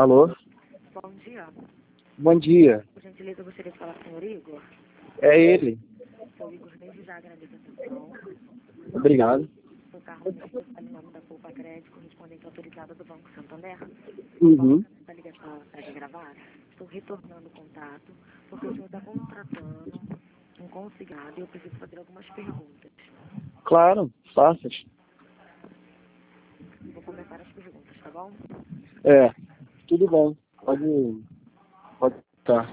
Alô? Bom dia. Bom dia. Por gentileza, eu gostaria de falar com o senhor Igor. É ele. Sou Igor, desde já agradeço a atenção. Obrigado. Sou Carlos Mestre, falo em nome da Poupa Crédito, correspondente autorizada do Banco Santander. Uhum. Essa ligação segue gravada. Estou retornando o contato, porque o senhor está contratando um consignado e eu preciso fazer algumas perguntas. Claro, faças. Vou começar as perguntas, tá bom? É, tudo bom. Pode tá.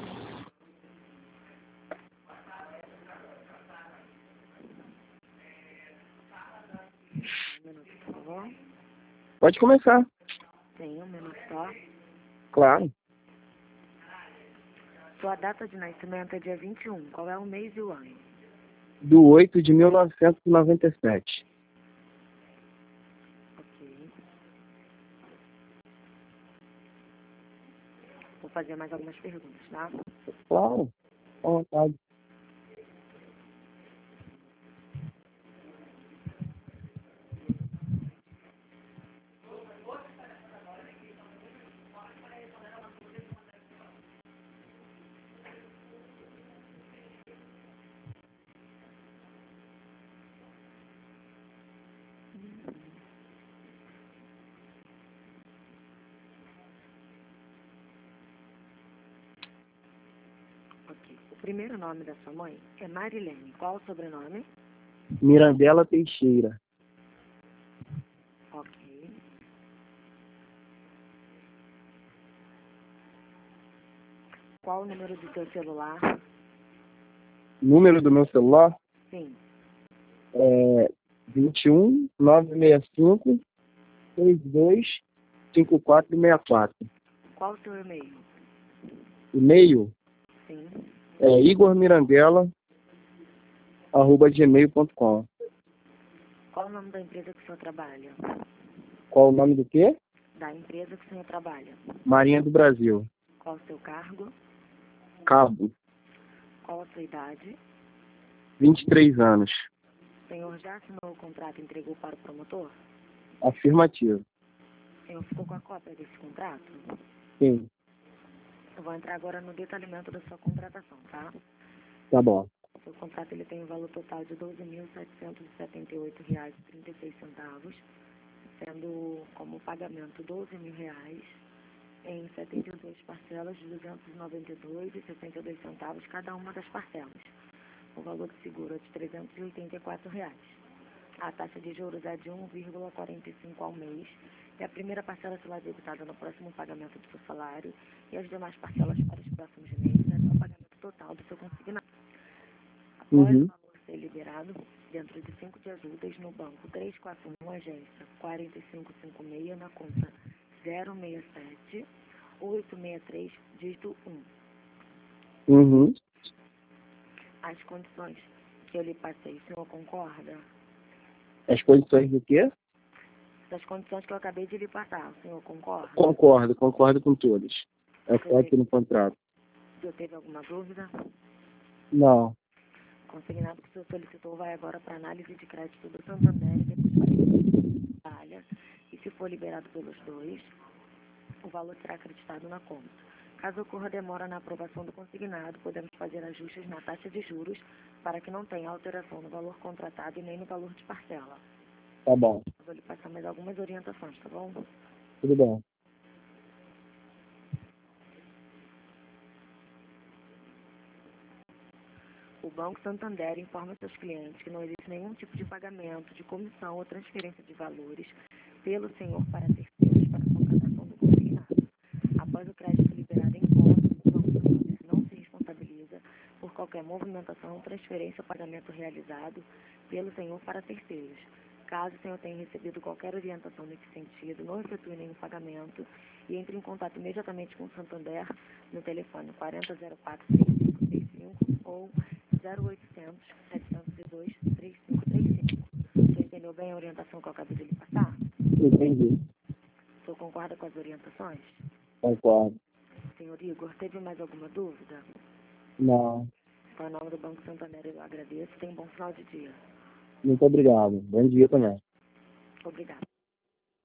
Um minuto, por favor. Pode começar. Tem um minuto só. Claro. Sua data de nascimento é dia 21. Qual é o mês e o ano? Do 8 de 1997. Ok. Vou fazer mais algumas perguntas, tá? Claro. À vontade. Ok. O primeiro nome da sua mãe é Marilene. Qual o sobrenome? Mirandela Teixeira. Ok. Qual o número do seu celular? Número do meu celular Sim. é 21 965 62 5464. Qual o seu e-mail? E-mail Sim. é igormirandela@gmail.com. Qual o nome da empresa que o senhor trabalha? Qual o nome do quê? Da empresa que o senhor trabalha. Marinha do Brasil. Qual o seu cargo? Cabo. Qual a sua idade? 23 anos. O senhor já assinou o contrato e entregou para o promotor? Afirmativo. O senhor ficou com a cópia desse contrato? Sim. Eu vou entrar agora no detalhamento da sua contratação, tá? Tá bom. O seu contrato ele tem um valor total de R$ 12.778,36, sendo como pagamento R$ 12.000 em 72 parcelas de R$ 292,62 cada uma das parcelas. O valor de seguro é de R$ 384. A taxa de juros é de 1,45 ao mês e a primeira parcela será debitada no próximo pagamento do seu salário e as demais parcelas para os próximos meses até o pagamento total do seu consignado. Após o valor ser liberado, dentro de 5 dias úteis, no banco 341, agência 4556, na conta 067 863, dígito 1. Uhum. As condições que eu lhe passei, o senhor concorda? As condições do quê? Das condições que eu acabei de lhe passar, o senhor concorda? Concordo com todas. É forte no contrato. O senhor teve alguma dúvida? Não. O consignado que o senhor solicitou vai agora para análise de crédito do Santander e depois para a Itália. E se for liberado pelos dois, o valor será acreditado na conta. Caso ocorra demora na aprovação do consignado, podemos fazer ajustes na taxa de juros para que não tenha alteração no valor contratado e nem no valor de parcela. Tá bom. Vou lhe passar mais algumas orientações, tá bom? Tudo bom. O Banco Santander informa seus clientes que não existe nenhum tipo de pagamento, de comissão ou transferência de valores pelo senhor para terceiros para a contratação do consignado. Após o crédito liberado em conta, o Banco Santander não se responsabiliza por qualquer movimentação, transferência ou pagamento realizado pelo senhor para terceiros. Caso o senhor tenha recebido qualquer orientação nesse sentido, não efetue nenhum pagamento e entre em contato imediatamente com o Santander no telefone 4004-3535 ou 0800 702 3535. Você entendeu bem a orientação que eu acabei de lhe passar? Entendi. O senhor concorda com as orientações? Concordo. Senhor Igor, teve mais alguma dúvida? Não. Então, em nome do Banco Santander, eu agradeço. Tenha um bom final de dia. Muito obrigado. Bom dia também. Obrigada.